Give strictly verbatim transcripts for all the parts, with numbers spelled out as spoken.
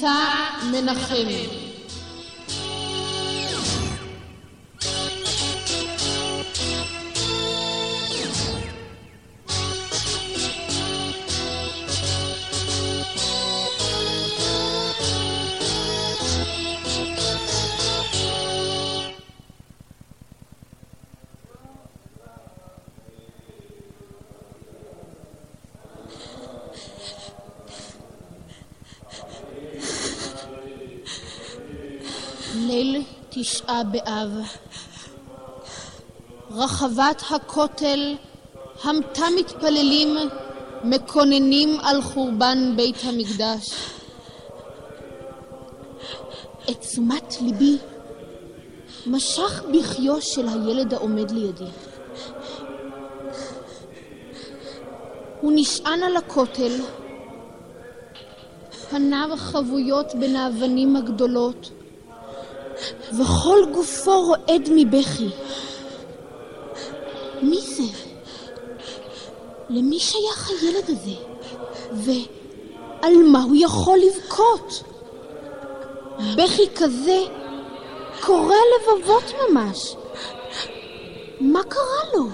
מבצע מנחם. ליל תשעה באב. רחבת הכותל המתה מתפללים מקוננים על חורבן בית המקדש. את תשומת ליבי משך בחיו של הילד העומד לידי. הוא נשען על הכותל, פניו חבויות בין האבנים הגדולות, וכל גופו רועד מבכי. מי זה? למי שייך הילד הזה? ועל מה הוא יכול לבכות? בכי כזה קורע לבבות ממש. מה קרה לו?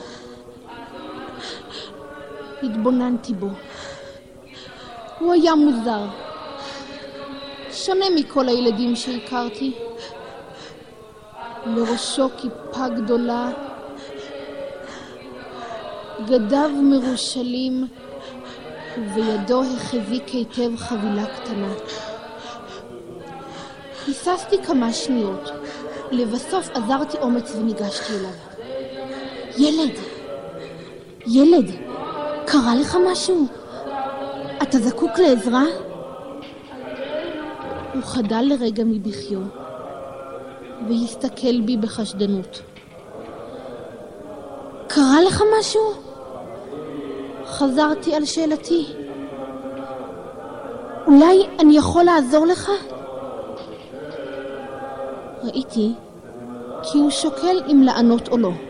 התבוננתי בו. הוא היה מוזר, שונה מכל הילדים שהכרתי. לראשו כיפה גדולה, גדיו מרושלים, ובידו החזיק היטב חבילה קטנה. היססתי כמה שניות, לבסוף עזרתי אומץ וניגשתי אליו. ילד, ילד, קרה לך משהו? אתה זקוק לעזרה? הוא חדל לרגע מבכיו והסתכל בי בחשדנות. קרה לך משהו? חזרתי על שאלתי. אולי אני יכול לעזור לך? ראיתי כי הוא שוקל אם לענות או לא.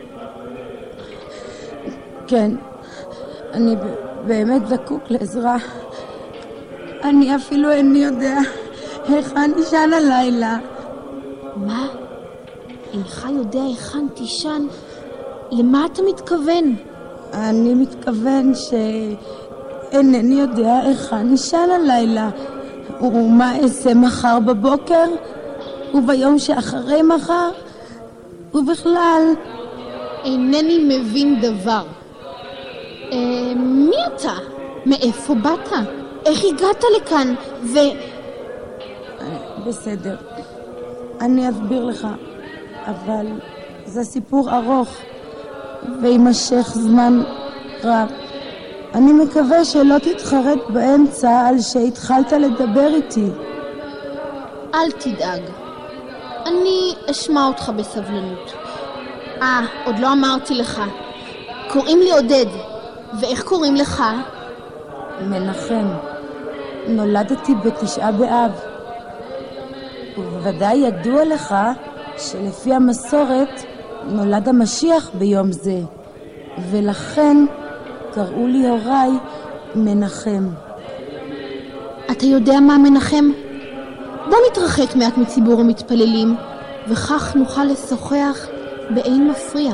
כן, אני באמת זקוק לעזרה. אני אפילו איני יודע היכן תישן הלילה. מה? אינך יודע היכן תישן? למה אתה מתכוון? אני מתכוון שאינני יודע היכן תישן הלילה. ומה אעשה מחר בבוקר? וביום שאחרי מחר? ובכלל... אינני מבין דבר. אה, מי אתה? מאיפה באת? איך הגעת לכאן? ו... בסדר, אני אסביר לך, אבל זה סיפור ארוך וימשך זמן רב. אני מקווה שלא תתחרט באמצע על שהתחלת לדבר איתי. אל תדאג, אני אשמע אותך בסבלנות. אה, עוד לא אמרתי לך. קוראים לי עודד. ואיך קוראים לך? מנחם. נולדתי בתשעה באב. ובוודאי ידוע לך שלפי המסורת נולד המשיח ביום זה, ולכן קראו לי הוריי מנחם. אתה יודע מה מנחם? בוא נתרחק מעט מציבור המתפללים, וכך נוכל לשוחח באין מפריע.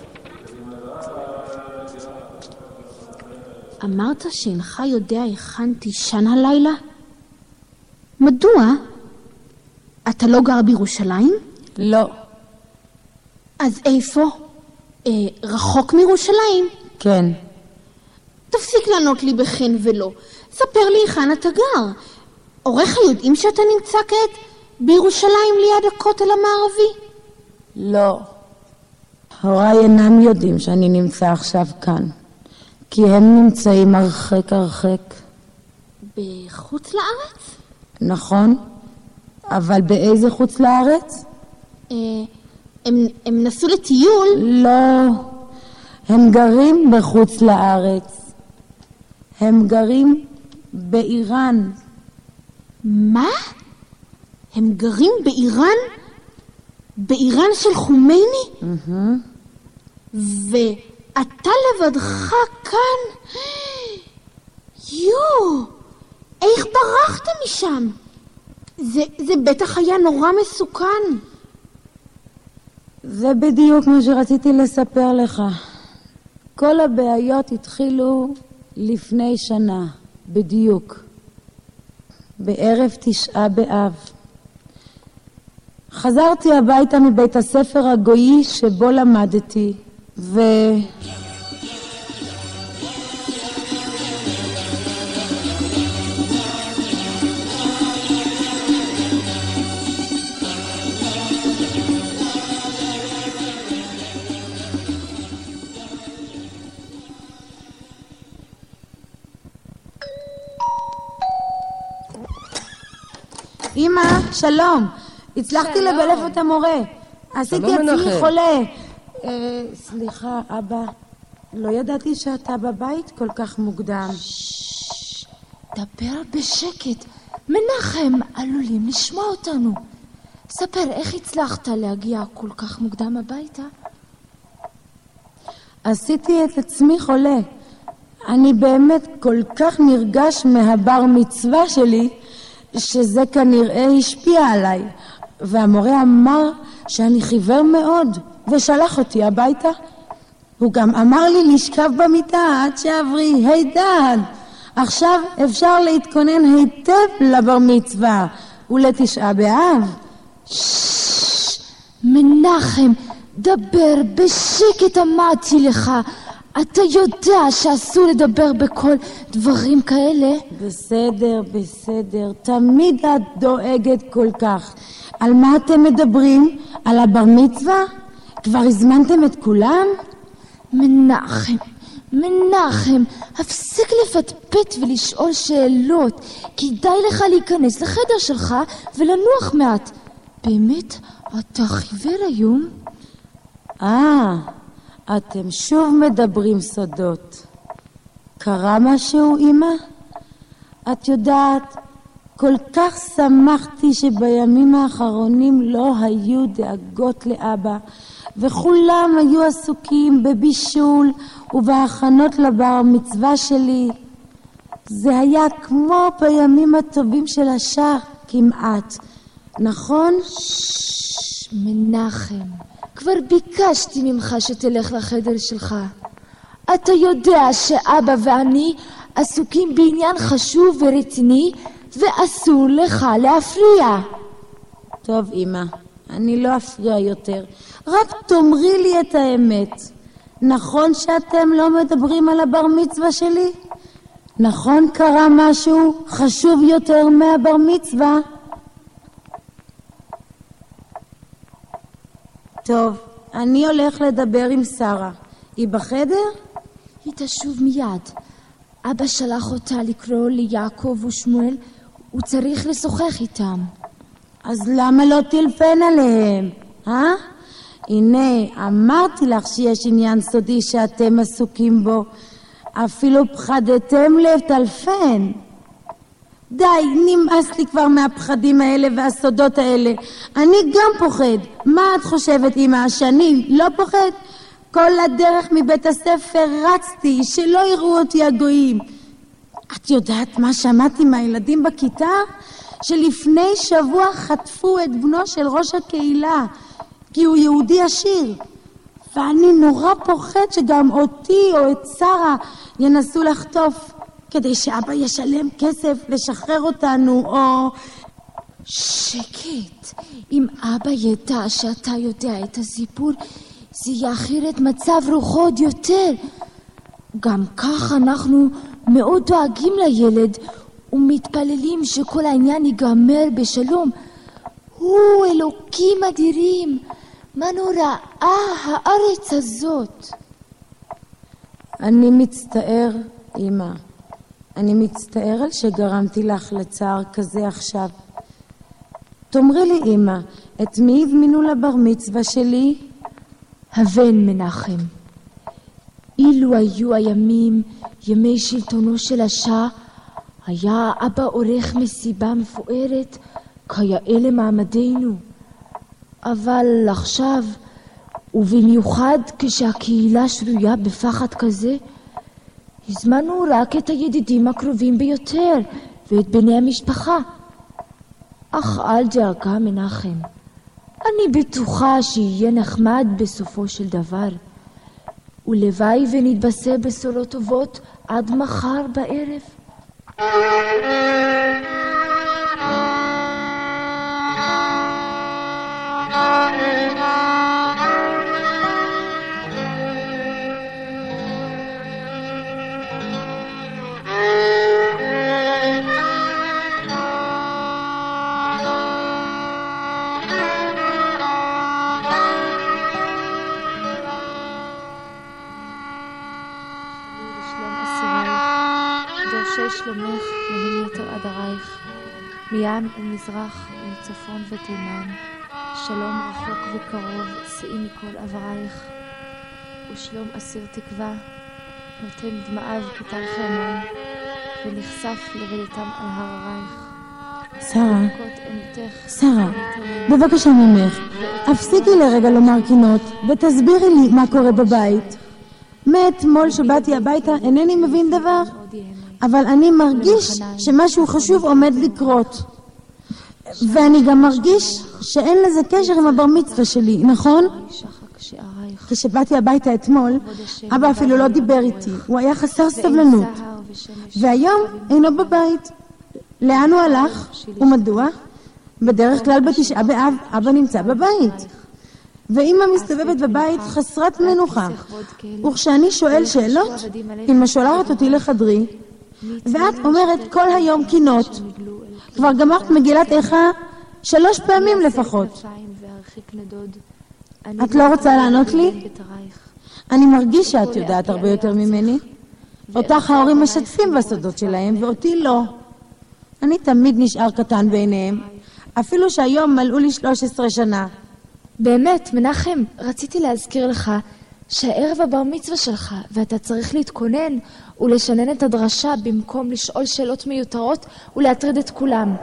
אמרת שאינך יודע היכן תישן הלילה? מדוע? אתה לא גר בירושלים? לא. אז איפה? אה, רחוק מירושלים? כן. תפסיק לענות לי בכן ולא. ספר לי היכן אתה גר. הוריך יודעים שאתה נמצא כעת בירושלים ליד הכותל המערבי? לא. הוריי אינם יודעים שאני נמצא עכשיו כאן, כי הם נמצאים הרחק הרחק. בחוץ לארץ? נכון. אבל באיזה חוץ לארץ? אה, הם, הם נסעו לטיול? לא, הם גרים בחוץ לארץ. הם גרים באיראן. מה? הם גרים באיראן? באיראן של חומייני? Mm-hmm. ואתה לבדך כאן? יו, איך ברחת משם? זה, זה בטח היה נורא מסוכן. זה בדיוק מה שרציתי לספר לך. כל הבעיות התחילו לפני שנה, בדיוק. בערב תשעה באב. חזרתי הביתה מבית הספר הגויי שבו למדתי, ו... אמא, שלום. הצלחתי לבלף את המורה. עשיתי עצמי חולה. אה, סליחה, אבא. לא ידעתי שאתה בבית כל כך מוקדם. ששש, דבר בשקט. מנחם עלולים לשמוע אותנו. ספר, איך הצלחת להגיע כל כך מוקדם הביתה? עשיתי את עצמי חולה. אני באמת כל כך נרגש מהבר מצווה שלי, שזה כנראה השפיע עליי, והמורה אמר שאני חיוור מאוד ושלח אותי הביתה. הוא גם אמר לי לשכב במיטה עד שעברי. הידד, עכשיו אפשר להתכונן היטב לבר מצווה ולתשעה באב. ששש, מנחם, דבר בשקט, אמרתי לך. אתה יודע שאסור לדבר בכל דברים כאלה? בסדר, בסדר. תמיד את דואגת כל כך. על מה אתם מדברים? על הבר מצווה? כבר הזמנתם את כולם? מנחם, מנחם, הפסיק לפטפט ולשאול שאלות. כדאי לך להיכנס לחדר שלך ולנוח מעט. באמת, אתה חיוור היום? אה... אתם שוב מדברים סודות. קרה משהו, אמא? את יודעת, כל כך שמחתי שבימים האחרונים לא היו דאגות לאבא, וכולם היו עסוקים בבישול ובהכנות לבר מצווה שלי. זה היה כמו בימים הטובים של השח, כמעט. נכון? ששש, מנחם. כבר ביקשתי ממך שתלך לחדר שלך. אתה יודע שאבא ואני עסוקים בעניין חשוב ורציני, ואסור לך להפריע. טוב, אמא, אני לא אפריע יותר. רק תאמרי לי את האמת. נכון שאתם לא מדברים על הבר מצווה שלי? נכון קרה משהו חשוב יותר מהבר מצווה? טוב, אני הולך לדבר עם שרה. היא בחדר? היא תשוב מיד. אבא שלח אותה לקרוא ליעקב ושמואל, הוא צריך לשוחח איתם. אז למה לא טלפן עליהם? אה? הנה, אמרתי לך שיש עניין סודי שאתם עסוקים בו. אפילו פחדתם לטלפן. די, נמאס לי כבר מהפחדים האלה והסודות האלה. אני גם פוחד. מה את חושבת, אמא, שאני לא פוחד? כל הדרך מבית הספר רצתי, שלא יראו אותי הגויים. את יודעת מה שמעתי מהילדים בכיתה? שלפני שבוע חטפו את בנו של ראש הקהילה, כי הוא יהודי עשיר. ואני נורא פוחד שגם אותי או את שרה ינסו לחטוף, כדי שאבא ישלם כסף לשחרר אותנו, או... שקט. אם אבא ידע שאתה יודע את הסיפור, זה יאחר את מצב רוחו עוד יותר. גם כך אנחנו מאוד דואגים לילד, ומתפללים שכל העניין ייגמר בשלום. הוא, אלוקים אדירים, מה נוראה הארץ הזאת. אני מצטער, אמא. אני מצטער על שגרמתי לך לצער כזה עכשיו. תאמרי לי, אמא, את מי הזמינו לבר מצווה שלי? הבן מנחם. אילו היו הימים, ימי שלטונו של השעה, היה אבא עורך מסיבה מפוארת כיאה למעמדנו. אבל עכשיו, ובמיוחד כשהקהילה שרויה בפחד כזה, הזמנו רק את הידידים הקרובים ביותר ואת בני המשפחה. אך אל דאגה מנחם. אני בטוחה שיהיה נחמד בסופו של דבר. ולוואי ונתבשר בשורות טובות עד מחר בערב. שלומך מהם יתר עדרייך, מים ומזרח ומצפון ותימן, שלום רחוק וקרוב, שאי מכל עברייך, ושלום אסיר תקווה, נותן דמעיו כתר חרמון, ונחשף לרדתם על הררייך. שרה, שרה, בבקשה ממך, הפסיקי לרגע לומר קינות, ותסבירי לי מה קורה בבית. מאתמול שבאתי הביתה אינני מבין דבר, אבל אני מרגיש שמשהו חשוב עומד לקרות. ואני גם מרגיש שאין לזה קשר עם הבר מצווה שלי, נכון? כשבאתי הביתה אתמול, אבא אפילו לא דיבר איתי, הוא היה חסר סבלנות. והיום אינו בבית. לאן הוא הלך? ומדוע? בדרך כלל בתשעה באב אבא נמצא בבית. ואמא מסתובבת בבית חסרת מנוחה. וכשאני שואל שאלות, אמא שולחת אותי לחדרי, ואת אומרת כל היום קינות. כבר גמרת מגילת איכה שלוש פעמים לפחות. את לא רוצה לענות לי? אני מרגיש שאת יודעת הרבה יותר ממני. אותך ההורים משתפים בסודות שלהם ואותי לא. אני תמיד נשאר קטן בעיניהם, אפילו שהיום מלאו לי שלוש עשרה שנה. באמת, מנחם, רציתי להזכיר לך שהערב הבר מצווה שלך, ואתה צריך להתכונן ולשנן את הדרשה במקום לשאול שאלות מיותרות ולהטריד את כולם.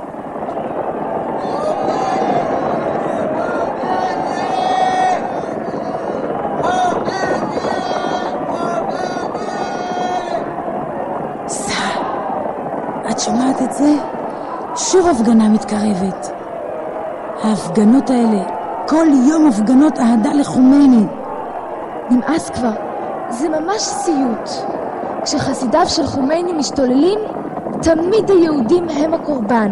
את שומעת את זה? שוב הפגנה מתקרבת. ההפגנות האלה, כל יום הפגנות אהדה לחומני. נמאס כבר, זה ממש סיוט. כשחסידיו של חומני משתוללים, תמיד היהודים הם הקורבן.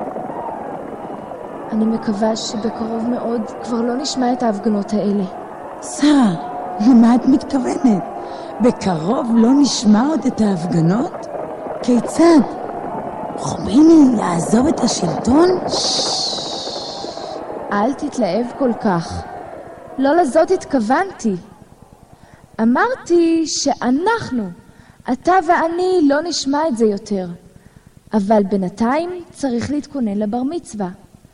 אני מקווה שבקרוב מאוד כבר לא נשמע את ההפגנות האלה. שרה, למה את מתכוונת? בקרוב לא נשמע עוד את ההפגנות? כיצד? חומני יעזוב את השלטון? אל תתלהב כל כך. לא לזאת התכוונתי. אמרתי שאנחנו, אתה ואני, לא נשמע את זה יותר. אבל בינתיים צריך להתכונן לבר מצווה.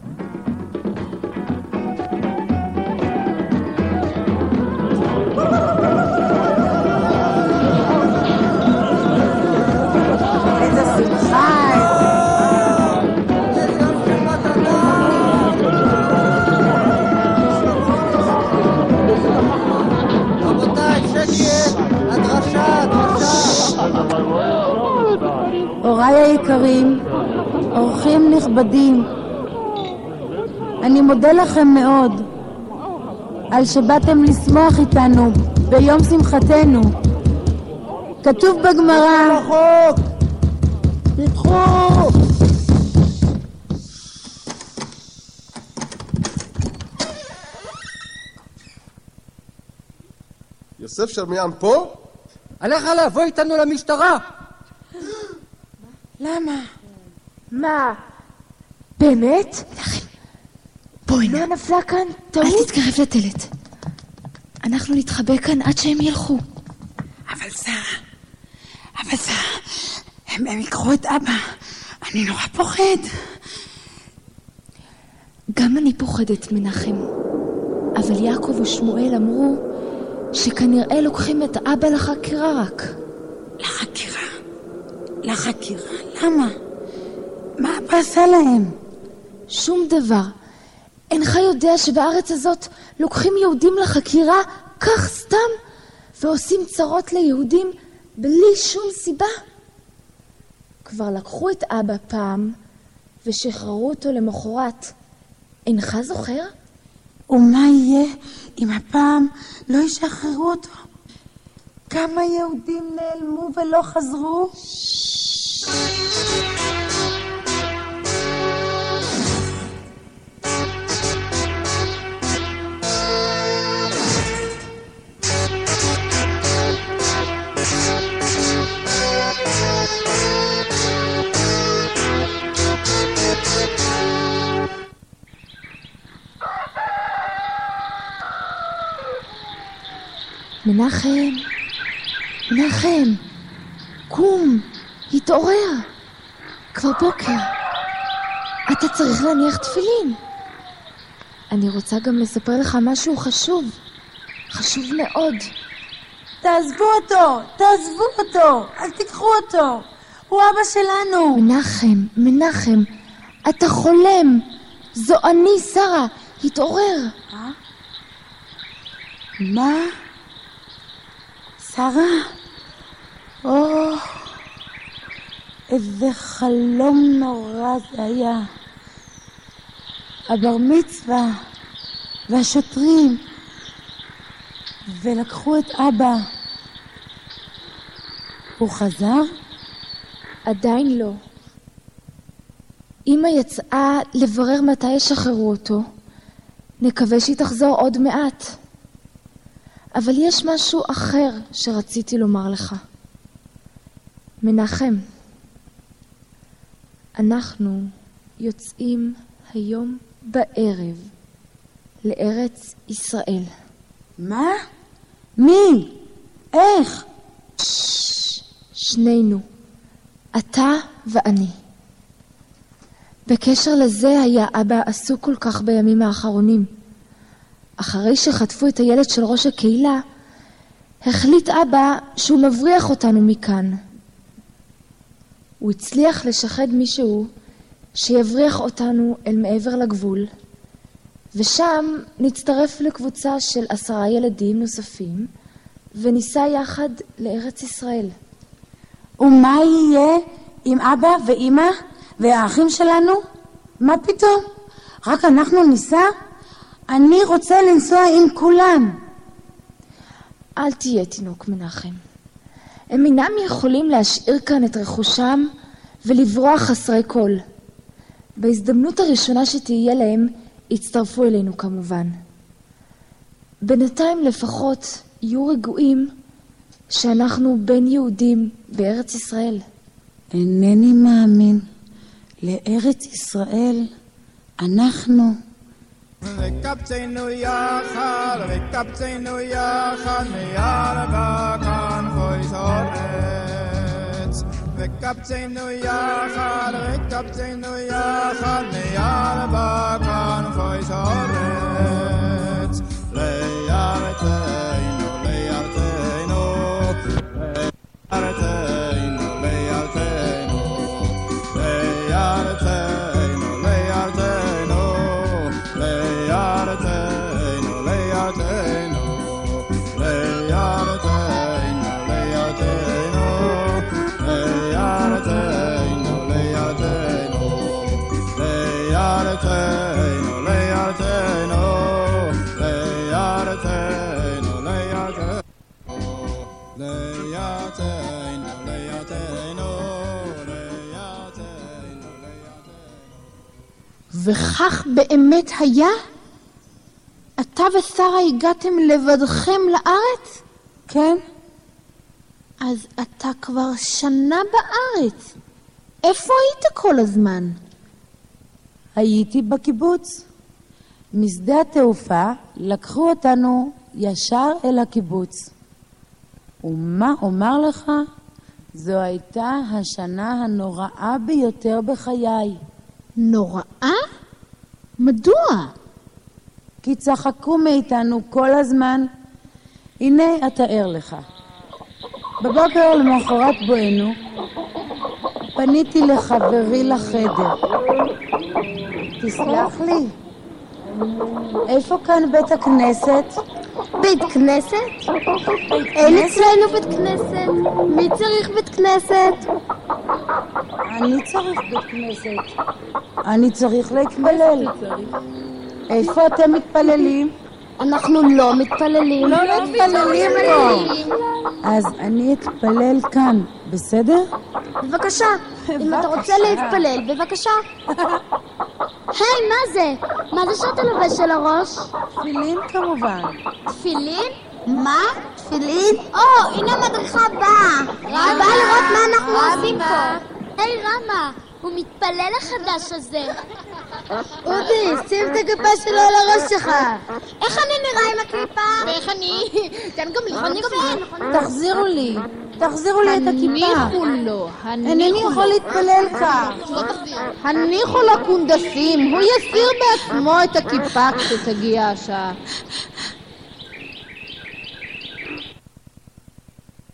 הוריי היקרים, אורחים נכבדים, אני מודה לכם מאוד על שבאתם לשמוח איתנו ביום שמחתנו. כתוב בגמרא, תדחו! יוסף שלמיאן פה? עליך לבוא איתנו למשטרה. למה? מה? באמת? בואי לא נפלה כאן טעות? אל תתקרב לדלת. אנחנו נתחבא כאן עד שהם ילכו. אבל שרה, אבל שרה, הם, הם יקחו את אבא. אני נורא פוחד. גם אני פוחדת, מנחם. אבל יעקב ושמואל אמרו שכנראה לוקחים את אבא לחקירה רק. לחקירה? לחקירה? למה? מה אבא עשה להם? שום דבר. אינך יודע שבארץ הזאת לוקחים יהודים לחקירה כך סתם ועושים צרות ליהודים בלי שום סיבה? כבר לקחו את אבא פעם ושחררו אותו למחרת. אינך זוכר? ומה יהיה אם הפעם לא ישחררו אותו? כמה יהודים נעלמו ולא חזרו? מנחם, מנחם, קום, התעורר. כבר בוקר. אתה צריך להניח תפילין. אני רוצה גם לספר לך משהו חשוב. חשוב מאוד. תעזבו אותו, תעזבו אותו, אל תיקחו אותו. הוא אבא שלנו. מנחם, מנחם, אתה חולם. זו אני, שרה. התעורר. אה? מה? שרה? או, איזה חלום נורא זה היה. הבר מצווה והשוטרים, ולקחו את אבא. הוא חזר? עדיין לא. אמא יצאה לברר מתי ישחררו אותו. נקווה שהיא תחזור עוד מעט. אבל יש משהו אחר שרציתי לומר לך. מנחם, אנחנו יוצאים היום בערב לארץ ישראל. מה? מי? איך? ש- שנינו, אתה ואני. בקשר לזה היה אבא עסוק כל כך בימים האחרונים. אחרי שחטפו את הילד של ראש הקהילה, החליט אבא שהוא מבריח אותנו מכאן. הוא הצליח לשחד מישהו שיבריח אותנו אל מעבר לגבול, ושם נצטרף לקבוצה של עשרה ילדים נוספים, וניסע יחד לארץ ישראל. ומה יהיה עם אבא ואמא והאחים שלנו? מה פתאום? רק אנחנו ניסע? אני רוצה לנסוע עם כולם. אל תהיה תינוק מנחם. הם אינם יכולים להשאיר כאן את רכושם ולברוח חסרי כל. בהזדמנות הראשונה שתהיה להם, יצטרפו אלינו כמובן. בינתיים לפחות יהיו רגועים שאנחנו בין יהודים בארץ ישראל. אינני מאמין. לארץ ישראל אנחנו... וקבצנו יחד, וקבצנו יחד, מירבה כאן חויס אורץ. וקבצנו יחד, וקבצנו יחד, מירבה כאן חויס אורץ. לירתנו, לירתנו, לירתנו, לירתנו, לירתנו, לירתנו. Learteno, learteno, learteno, learteno, learteno, learteno, learteno, learteno, learteno, learteno, learteno, וכך באמת היה? אתה ושרה הגעתם לבדכם לארץ? כן. אז אתה כבר שנה בארץ. איפה היית כל הזמן? הייתי בקיבוץ. משדה התעופה לקחו אותנו ישר אל הקיבוץ. ומה אומר לך? זו הייתה השנה הנוראה ביותר בחיי. נוראה? מדוע? כי צחקו מאיתנו כל הזמן. הנה אתאר לך. בבוקר למחרת בואנו, פניתי לחברי לחדר. תסלח לי, איפה כאן בית הכנסת? בית כנסת? אין אצלנו בית כנסת. מי צריך בית כנסת? אני צריך בית כנסת. אני צריך להתפלל. איפה אתם מתפללים? אנחנו לא מתפללים. לא מתפללים פה. אז אני אתפלל כאן, בסדר? בבקשה, אם אתה רוצה להתפלל, בבקשה. היי, מה זה? מה זה שאתה לובש על הראש? תפילין כמובן. תפילין? מה? תפילין? או, הנה המדריכה באה. היא באה לראות מה אנחנו עושים פה. היי, רמה, הוא מתפלל החדש הזה. אודי, שים את הכיפה שלו על הראש שלך. איך אני נראה עם הכיפה? ואיך אני? תן גם לי. אני גם לי. תחזירו לי. תחזירו לי את הכיפה. הניחו לו. אינני יכול להתפלל כך. הניחו לקונדסים. הוא יסיר בעצמו את הכיפה כשתגיע השעה.